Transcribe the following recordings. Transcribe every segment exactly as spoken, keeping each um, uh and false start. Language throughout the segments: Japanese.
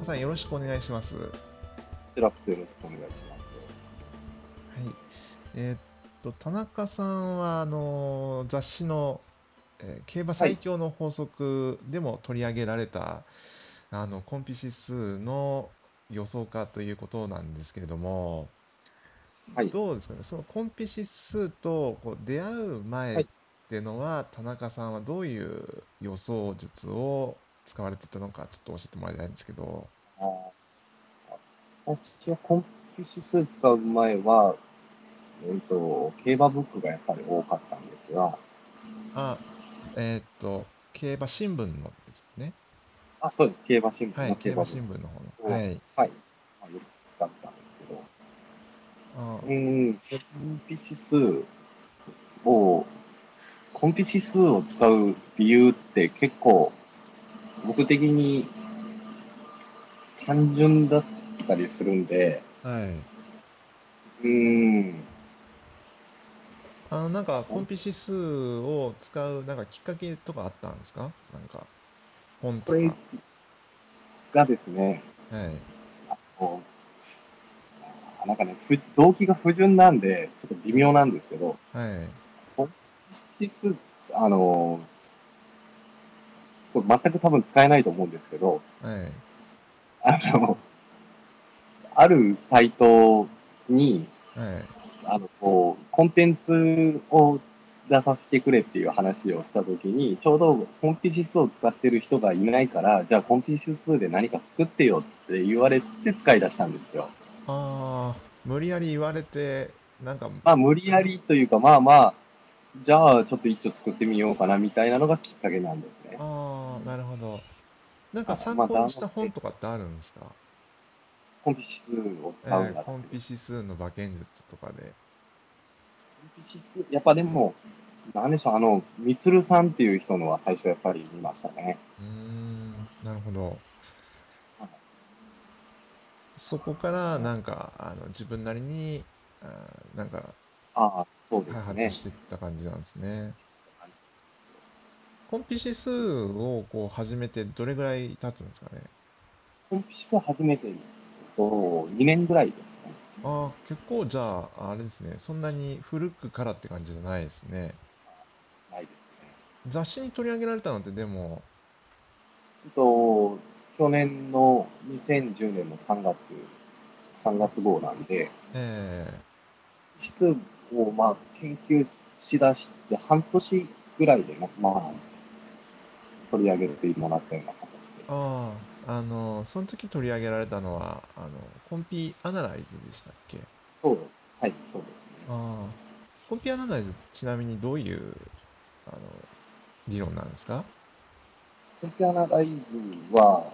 中さんよろしくお願いします。はちらこそよろしくお願いします。 い。えーっと、田中さんは、あの、雑誌の、えー競馬はい、 最強の法則でも取り上げられた、あの、コンピ指数の予想家ということなんですけれども、 はい、 どうですかね、そのコンピ指数とこう出会う前っはい。 てのは、田中さんはどういう予想術を使われてたのか、ちょっと教えてもらいたいんですけど。 あー私はコンピ指数使う前は、えっと、競馬ブックがやっぱり多かったんですが、 あ、えーっと、競馬新聞のですね。 あ、そうです。競馬新聞はい、競馬の競馬ブッ新聞の方の。 クを、 はい。 はい、まあ、よく使ったんですけど、うあーん、コンピ指数を、コンピ指数を使う理由って結構、僕的に単純だったりするんで、 はい。 うーん、 あの、なんか、コンピ指数を使う、なんか、きっかけとかあったんですか？なんか、本これとか。 がですね、 はい。 こうなんかね、ふ動機が不純なんで、ちょっと微妙なんですけど、 はい。 本質、あの、これ全く多分使えないと思うんですけど、 はい。 あの、あるサイトに、 はい。 あの、こう、コンテンツを出させてくれっていう話をしたときに、ちょうどコンピ指数を使ってる人がいないから、じゃあコンピ指数で何か作ってよって言われて使い出したんですよ。 ああ、無理やり言われて、なんか、 まあ無理やりというか、まあまあ、じゃあちょっと一丁作ってみようかなみたいなのがきっかけなんですね。 ああ、なるほど。なんかはい。まあ、 参考にしたなので、 本とかってあるんですか？ コンピ指数を使うえー、 ならコンピです。 指数の馬券術とかで。 コンピ指数、やっぱでも、なんでしょう、あの、みつるさんっていう人のは最初やっぱり見ましたね。 うーん、なるほど。 はい。 そこからなんか、あの、自分なりに、あーなんか、 ああ、そうで開すね。 発していった感じなんですね。 感じコンピ指数をこう始めてどれぐらい経つんですかね。 コンピ指数初めて、えっと、にねんぐらいですね。 ああ、結構じゃあ、あれですね。そんなに古くからって感じじゃないですね。 ないですね。 雑誌に取り上げられたのってでも、 えっと、去年のにせんじゅうねんのさんがつ、さんがつ号なんで、 え指数をまあ研究しだして半年ぐらいで、まあ、取り上げてもらったような形でー、 す。 ああ、あの、その時取り上げられたのは、あの、コンピアナライズでしたっけ？ そう、はい、そうですね。 ああ、コンピアナライズちなみにどういう、あの、理論なんですか？ コンピアナライズは、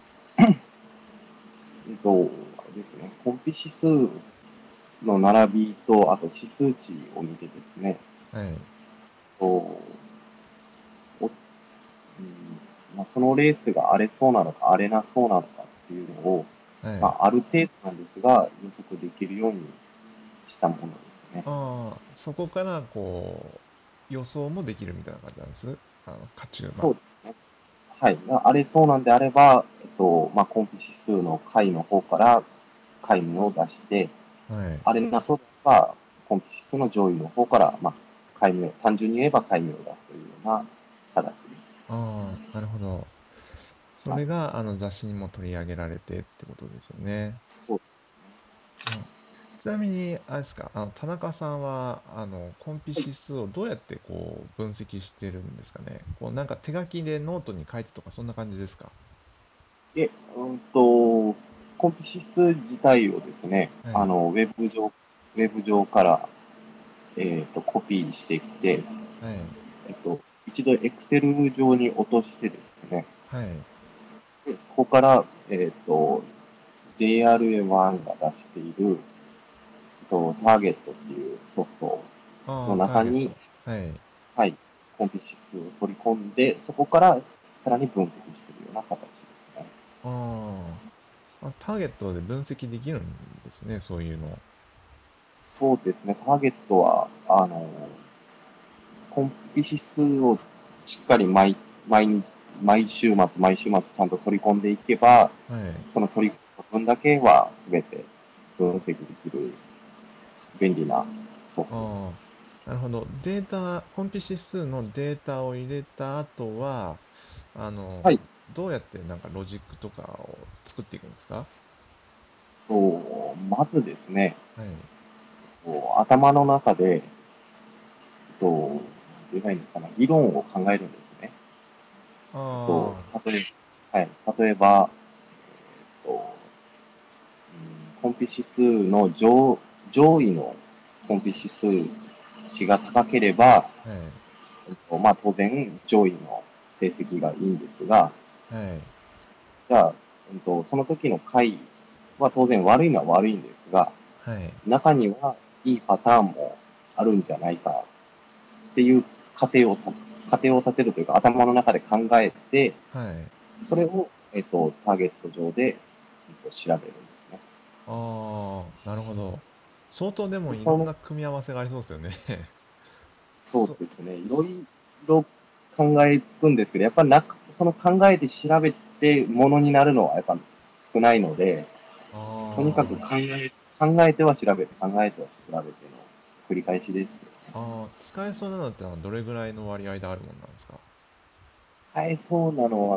えっと、あれですね、コンピ指数の並びと、あと指数値を見てですね、 はい。 とおうんまあ、そのレースが荒れそうなのか荒れなそうなのかっていうのを、まはい。 あ、ある程度なんですが予測できるようにしたものですね。 ああ、そこから、こう、予想もできるみたいな感じなんです。あの、勝ち馬。 そうですね。はい。まあ荒れそうなんであれば、えっと、まあ、コンピ指数の回の方から回名を出して、 はい。 荒れなそうであれば、コンピ指数の上位の方から、まあ、回名、単純に言えば回名を出すというような形です。 ああ、なるほど。そはい。 れが、あの、雑誌にも取り上げられてってことですよね。 そう。 あ、ちなみに、あれですか、あの、田中さんは、あの、コンピはい。 指数をどうやってこう、分析してるんですかね。こう、なんか手書きでノートに書いてとか、そんな感じですか？ で、うんと、コンピ指数自体をですね、 はい。 あの、ウェブ上、ウェブ上から、えっと、コピーしてきて、 はい。 えっと、一度 Excel 上に落としてですね、 はい。 でそこから、えっと、ジェイアールエーワン が出している、えっと、ターゲットっていうソフトのああ、ター中に、 ゲット。はい。 はい、コンピ指数を取り込んで、そこからさらに分析するような形ですね。 ああ、あ、ターゲットで分析できるんですね、そういうの。 そうですね、ターゲットは、あの、コンピ指数をしっかり毎毎日毎週末、毎週末ちゃんと取り込んでいけば、 はい。 その取り込んだ分だけは全て分析できる便利なソフトであす。 あ、なるほど。データ、コンピ指数のデータを入れた後は、あの、 はい。 どうやってなんかロジックとかを作っていくんですか？ と、まずですね、 はい。 こう頭の中で、と、どう言えばいいんですかね、理論を考えるんですね。と、 あ例えば、はい、例えば、とうんコンピ指数の上上位のコンピ指数値が高ければ、 あ、はい。 えっとまあ、当然上位の成績がいいんですが、 はい。 じゃあ、えっと、その時の回は当然悪いのは悪いんですが、 はい。 中にはいいパターンもあるんじゃないかっていう過程を過程を立てるというか、頭の中で考えて、 はい。 それを、えっと、ターゲット上で、えっと、調べるんですね。 ああ、なるほど。相当でもでそのいろんな組み合わせがありそうですよね。 そうそ、 ですね。いろいろ考えつくんですけど、やっぱりなその考えて調べてものになるのはやっぱ少ないので、とにかくあ考え、考えては調べて、考えては調べての繰り返しですね。 あ、ああ、使えそうなのってのはどれぐらいの割合であるもんなんですか？ 使えそうなのは、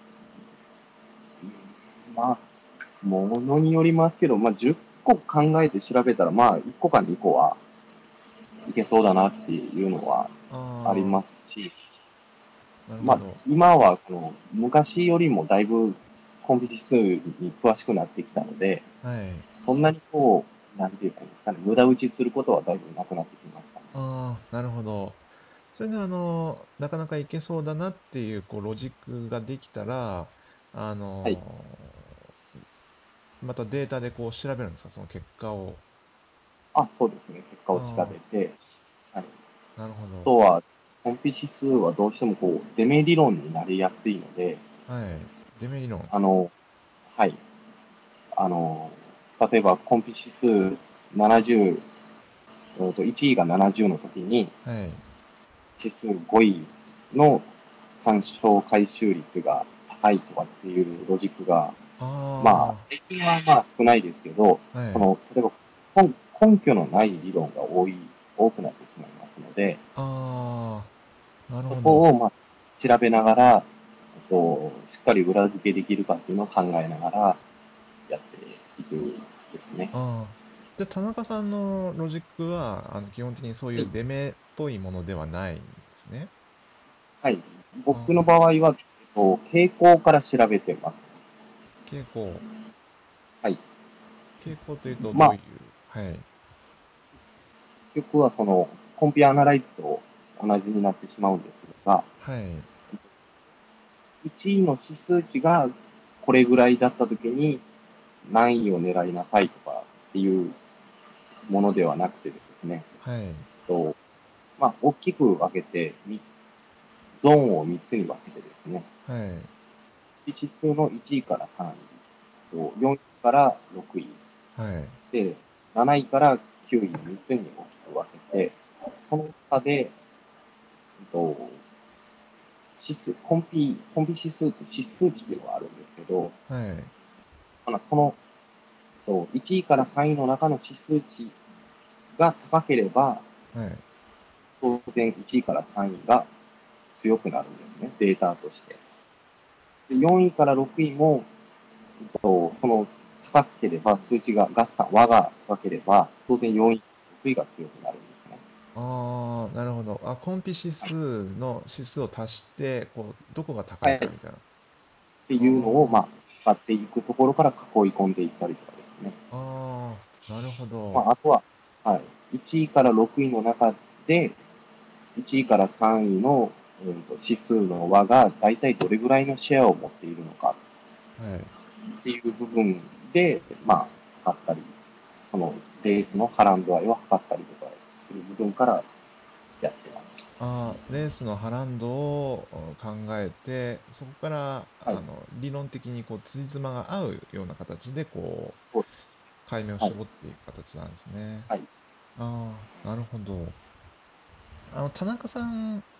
まあ、ものによりますけど、まあ、じゅっこ考えて調べたら、まあ、いっこかにこはいけそうだなっていうのはありあますし、 あ、なるほまあ、 ど。 今はその昔よりもだいぶコンピ指数に詳しくなってきたので、 はい。 そんなにこう、なんていうかいいんですかね、無駄打ちすることはだいぶなくなってきましたね。 ああ、なるほど。それであの、なかなかいけそうだなっていう、こう、ロジックができたら、あはい。 の、またデータでこう調べるんですか、その結果を。 あ、そうですね。結果を調あべて、はい。 あ、なるほど。 あとは、コンピ指数はどうしてもこう、出目理論になりやすいので、 はい。デメ理論。 あの、はい。あの、例えばコンピ指数ななじゅう、えっといちいがななじゅうの時に、 はい。 指数ごいの単勝回収率が高いとかっていうロジックが、まあ、 あ平均はまあ少ないですけど、 あ、はい。 その、例えば根根拠のない理論が多い、多くなってしまいますので、 ああ、なるそほど。 こをまあ調べながら、としっかり裏付けできるかっていうのを考えながらやっていくですね。 ああ。じゃあ、田中さんのロジックは、あの、基本的にそうはい。 いうデメっぽいものではないんですね。 はい。僕のああ、 場合は、えっと、傾向から調べてます。 傾向。 はい。 傾向というとまあ、 どういう、はい。 結局はその、コンピアナライズと同じになってしまうんですが、 はい。 いちいの指数値がこれぐらいだったときに何位を狙いなさいとかっていうものではなくてですね、 はい。 とまあ、大きく分けて、ゾーンをみっつに分けてですね、 はい。 指数のいちいからさんい、よんいからろくい、 はい。 で、なないからきゅういのみっつに大きく分けて、その中で、と指数、コンピ、コンピ指数って指数値っていうのがあるんですけど、 はい。 まあそのといちいからさんいの中の指数値が高ければ、 はい。 当然いちいからさんいが強くなるんですね、データとして。でよんいからろくいも、とその高ければ、数値が合算、和が高ければ、当然よんい、ろくいが強くなるんですね。 ああ、なるほど。あ、コンピ指数の指数を足して、こう、どこが高はい。っいかみたいな。 ていうのを、まああ、使っていくところから囲い込んでいったりとかですね。 あ、ああ、なるほど。 まあ、あとは、はい。いちいからろくいの中で、いちいからさんいの、うん、と指数の和が大体どれぐらいのシェアを持っているのかはい。 っていう部分で、まあ、測ったり、そのレースの波乱度合いを測ったりとかする部分からやってます。 ああ、レースの波乱度を考えて、そこから、 はい。 あの、理論的にこう、辻褄が合うような形で、こう、 そう。 解明をはい。 絞っていく形なんですね。 はい。 ああ、なるほど。あの、田中さん、あ、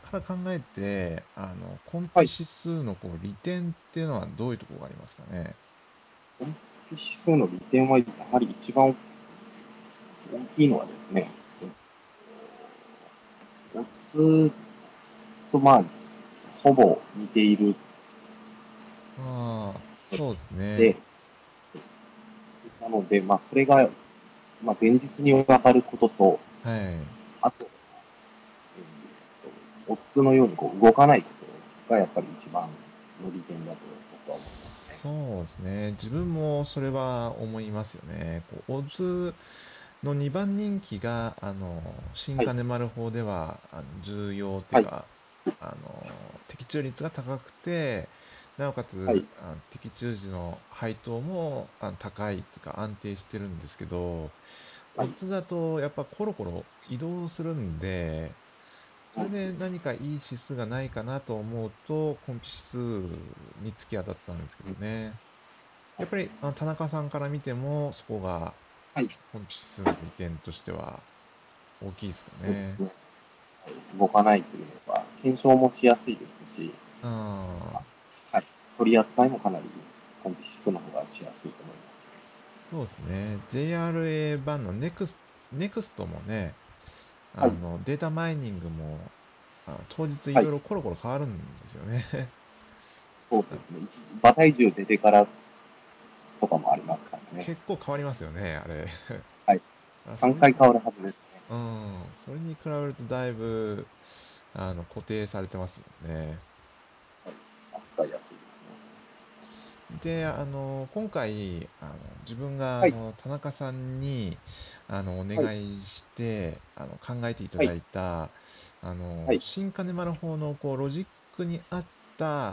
から考えて、あの、コンピはい。 指数のこう利点っていうのはどういうところがありますかね。 コンピ指数の利点は、やはり一番大きいのはですね、オッズとまあ、ほぼ似ているああ、そうですね。 ので、なので、まあ、それが、まあ、前日に分かることと、 はい。 あと、えーと、オッズのようにこう動かないことがやっぱり一番の利点だと僕は思いますね。 そうですね。自分もそれは思いますよね。こう、オッズのにばん人気が、あの、新はい、 金丸法では、あの重要っていうはい、 か、あの、的中率が高くて、なおかつ、 はい、 あの的中時の配当もあの高いっていうか安定してるんですけど、 はい、 オッズだとやっぱコロコロ移動するんで、それでそうです。 何かいい指数がないかなと思うと、コンピ指数に突き当たったんですけうん、 どね。 はい、 やっぱりあの田中さんから見ても、そこがはい、 コンピ指数の利点としては大きいですかね。 そうですね。はい、動かないというのは、検証もしやすいですし、 ああ、 はい、取り扱いもかなりコンピ指数の方がしやすいと思います。 そうですね。ジェイアールエー 版の ネクスト、ネクストもね、 はい、 あの、データマイニングも、あの当日いはい、 ろいろコロコロ変わるんですよね。 そうですね。一馬体重出てからとかもありますからね。 結構変わりますよね、あれ。 はい。 あ、そ 3 れに、 回変わるはずですね。 うん、それに比べるとだいぶ、あの、固定されてますもんね。 はい。扱いやすいですね。 で、あの、今回、あの、自分が、あはい、 の、田中さんに、あの、お願はい、 いして、あの、考えていたはい、 だいた、あの、 はい、 新金丸法の、こう、ロジックに合った、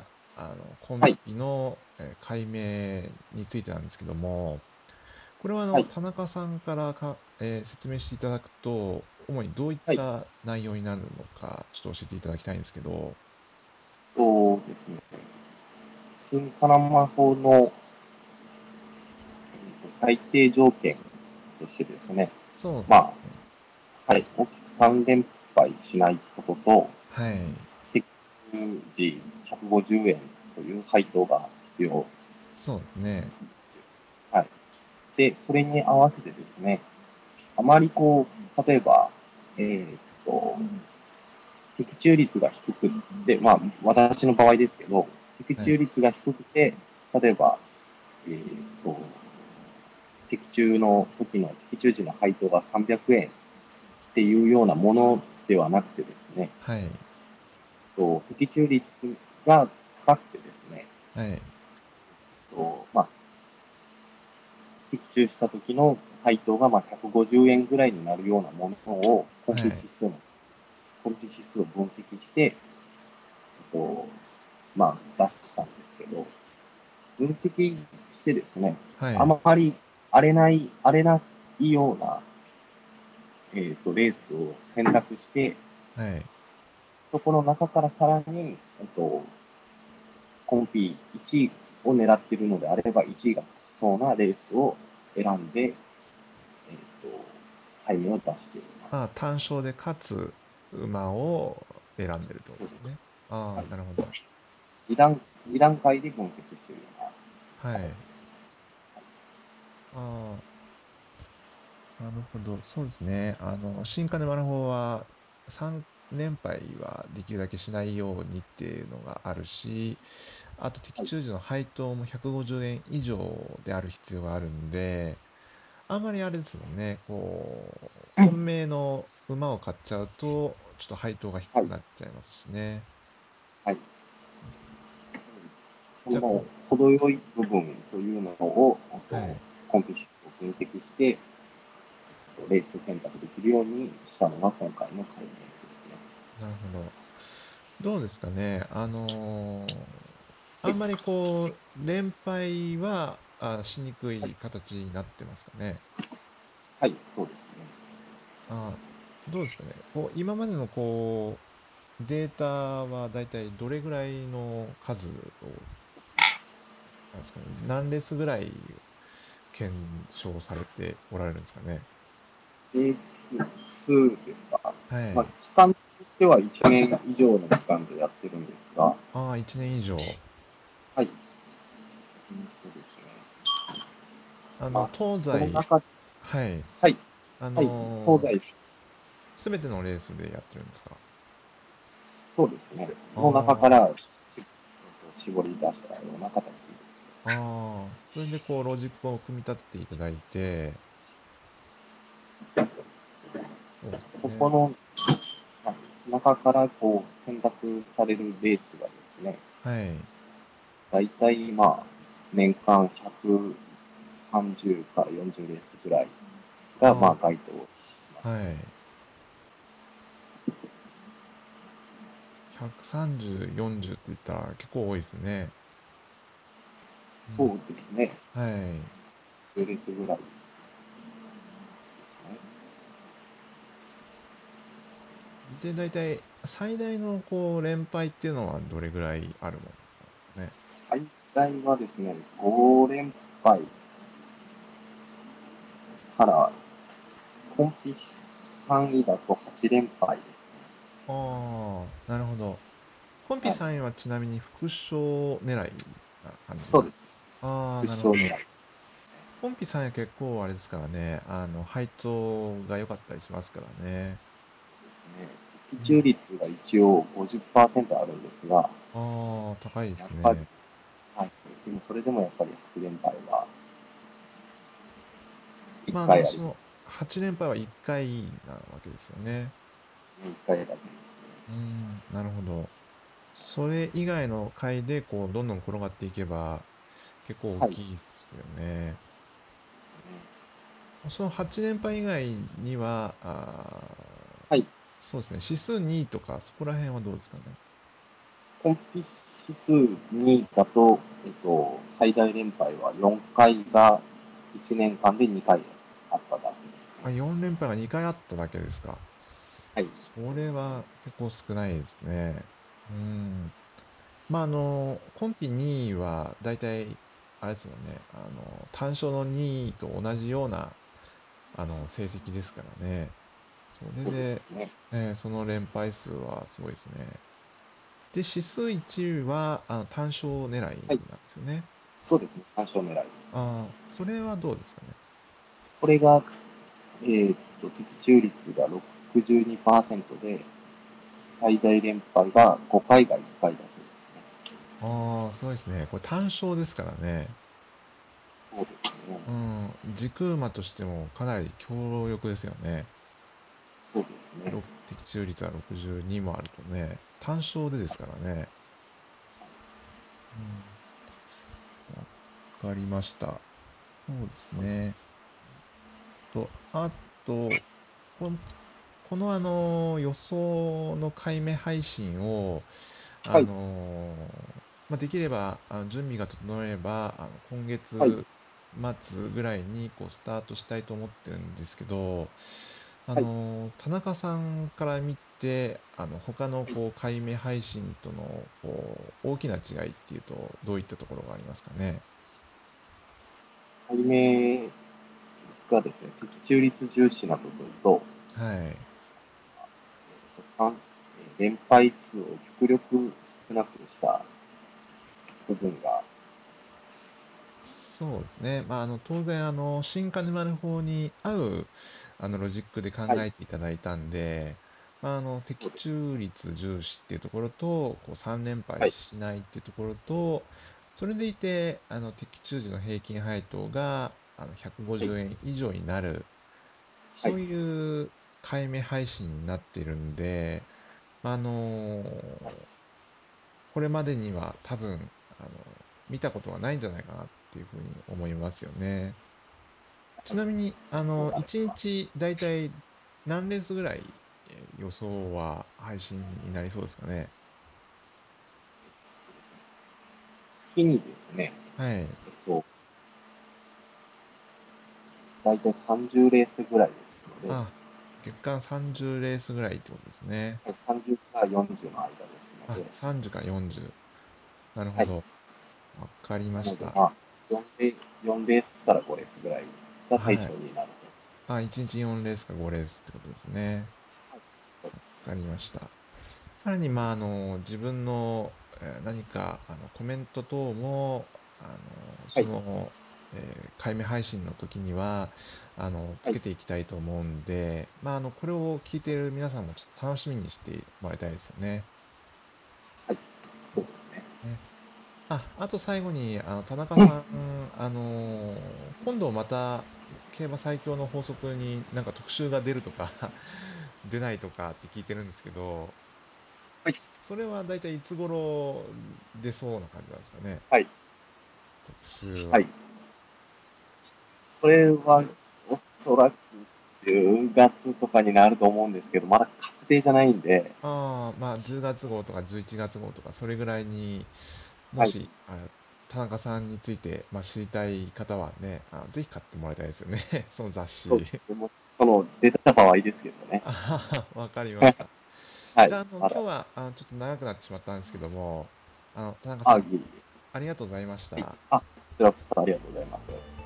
あの、コンはい、 ピの、えー解明についてなんですけども、これは、あの、 はい、 田中さんからか、えー説明していただくと、主にどういっはい。 た内容になるのか、ちょっと教えていただきたいんですけど、 そうですね。新パナマ法の最低条件としてですね、 そうでますね。 あ、はい、大きくさん連敗しないことと、 はい。 適用時ひゃくごじゅうえんという配当が必要そうですね。 ですよ。はい。で、それに合わせてですね、あまりこう、例えば、えーっと、的中率が低くて、まあ、私の場合ですけど、的はい。 中率が低くて、例えば、えーっと、的中の時の、的中時の配当がさんびゃくえんっていうようなものではなくてですね、 はい。 と的中率が高くてですね、 はい。 とまあ、的中した時の配当がまあひゃくごじゅうえんぐらいになるようなものをコンはい。 ピ指数の、コンピ指数を分析して、とまあ、出したんですけど、分析してですね、あはい。 まり荒れない、荒れないような、えーと、レースを選択して、 はい。 そこの中からさらに、えっと、コンピいちいを狙っているのであれば、いちいが勝ちそうなレースを選んで、えっと、タイムを出していまあ、 す。 単勝で勝つ馬を選んでるってこそうです。 とですね。ああ、 はい。 なるほど。 に段、に段階で分析しているようなはい。 形です。 ああ、なるほど。そうですね。あの、新金丸法はさん連敗はできるだけしないようにっていうのがあるし、あと的はい。 中時の配当もひゃくごじゅうえん以上である必要があるんで、あんまりあれですもんね。こう、本命の馬を買っちゃうと、ちょっと配当が低はい。 くなっちゃいますしね。 はい。そじゃあ、 のこ程よい部分というのを、あう、 とはい。 コンピシスを分析して、レース選択できるようにしたのが今回の改変ですね。 なるほど。どうですかね。あのーはい。 あんまりこう、連敗は、あ、しにくはい。 い形になってますかね。 はい。そうですね。 あ、どうですかね。こう、今までのこう、データはだいたいどれぐらいの数を、なんですかね。何列ぐらい検証されておられるんですかね。 レース数ですか。まあ、 はい。 期間してはいちねん以上の期間でやってるんですが、 ああ、いちねん以上。 はい。うんとですね。 あの、 まあ、その東西、 中、 はい。 はい。 あはい。東の西、 すべてのレースでやってるんですか？ そうですね。の中かあらし絞り出したような形です。 あ、ああ、それでこう、ロジックを組み立てていただいて、そうですね。 そこの、はい、中からこう選択されるレースがですね、 はい。 大体まあ、年間ひゃくさんじゅうからよんじゅうレースぐらいがまああ該当しまあ、 す。 はい。ひゃくさんじゅう、よんじゅうって言ったら結構多いですね。うん、 そうですね。 はい。 じゅうレースぐらいですね。 で、大体、最大のこう、連敗っていうのはどれぐらいあるもんなんですかね。 最大はですね、ご連敗から、コンピさんいだとはち連敗ですね。 ああ、なるほど。コンピはい。 さんはちなみに副賞狙いな感じな。 そうです。 ああ、 副なるほど。 賞狙いですコンピさんは結構あれですからね、あの、配当が良かったりしますからね。 ね。的うん、 中率が一応ごじゅっパーセントあるんですが、 ああ、高いでやっぱり、 すね。 はい。でもそれでもやっぱりはち連敗は1 まあ、あの、 回ありまその、はち連敗はいっかいなわけですよね。 すね。いっかいだけですね。 うん、なるほど。それ以外の回で、こう、どんどん転がっていけば、結構大はい。 きいですよね。 ですね。 そのはち連敗以外には、あーはい。 そうですね、指数にとか、そこら辺はどうですかね。 コンピ指数にだと、えっと、最大連敗はよんかいがいちねんかんでにかいあっただけですあ、 ね。 よん連敗がにかいあっただけですか。 はい。 それそうですね。 は結構少ないですね。うん。まあ、あの、コンピにいは、だいたい、あれですもんね、あの、単勝のにいと同じような、あの、成績ですからね。それそうですで、 ね。 えーその連敗数はすごいですね。で、指数いちいは、あの、単勝狙はい。 いなんですよね。 そうですね。単勝狙いです。 ああ、それはどうですかね。 これが、えーっと、的中率がろくじゅうにパーセントで、最大連敗がごかいがいっかいだけですね。 ああ、そうですね。これ単勝ですからね。 そうですね。 うん、軸馬としてもかなり強力ですよね。 そうですね。 ろ的中率はろくじゅうにもあるとね、単勝でですからね。うん、わかりました。そうですね。と、あと、こんこのあの、予想の解明配信を、あはい。 の、まあ、できれば、あの準備が整えれば、あの、今はい。 月末ぐらいにこうスタートしたいと思ってるんですけど、あはい。 の、田中さんから見て、あの、他のこう、解明配信とのこう、大きな違いっていうと、どういったところがありますかね。 解明がですね、的中率重視な部分と、 はい。 さん連敗数を極力少なくした部分が、 そうですね。まあ、あの、当然、あの、新金丸法に合う、あの、ロジックで考はい。 えていただいたんで、まあ、あの、的そうですね。 中率重視っていうところと、こう、さん連敗はい。 しないっていうところと、それでいて、あの、的中時の平均配当が、あの、150 はい。 円以上になる、 はい。 そういう解明配信になっているんで、あのはい。 これまでには多分、あの、見たことはないんじゃないかなっていうふうに思いますよね。ちなみに、あの、 そうなんです 1 か。 日だいたい何レースぐらいえー予想は配信になりそうですかね。 月にですね、 はい。 えっと、大体さんじゅうレースぐらいですので、 あ、月間さんじゅうレースぐらいってことですね。 さんじゅうからよんじゅうの間ですのあ、 で、 さんじゅうからよんじゅう。なるほはい。 ど。わかりまなので、 した。 まあ、よんレ、よんレースからごレースぐらいが対はい。 象になると。 あ、いちにちよんレースかごレースってことですね。 はい。そうです。 かりました。さらに、まあ、あの、自分の、えー何か、あの、コメント等も、あの、 はい。 その、えー、解明配信の時には、あの、つはい。 けていきたいと思うんで、まあ、あの、これを聞いている皆さんもちょっと楽しみにしてもらいたいですよね。 はい。そうですね。 ね。あ、あと最後に、あの、田中うん。 さん、あの、今度また、競馬最強の法則になんか特集が出るとか出ないとかって聞いてるんですけど、 はい。 それは大体いつ頃出そうな感じなんですかね、 はい。 特集は。 はい。これは、おそらくじゅうがつとかになると思うんですけど、まだ確定じゃないんで、 ああ、まあ、じゅうがつ号とかじゅういちがつ号とか、それぐらいに、もはい。 し、あ、田中さんについて、まあ、知りたい方はね、あ、ぜひ買ってもらいたいですよね、その雑誌。 そうですね。もうその、出た場合ですけどね。 あははわかりました。 はい。 じゃあ、あの、 まだ。 今日は、あの、ちょっと長くなってしまったんですけども、あの、田中さあ、いん、 えいえ。 ありがとうございましはい。 た。 あ、こちらこそありがとうございます。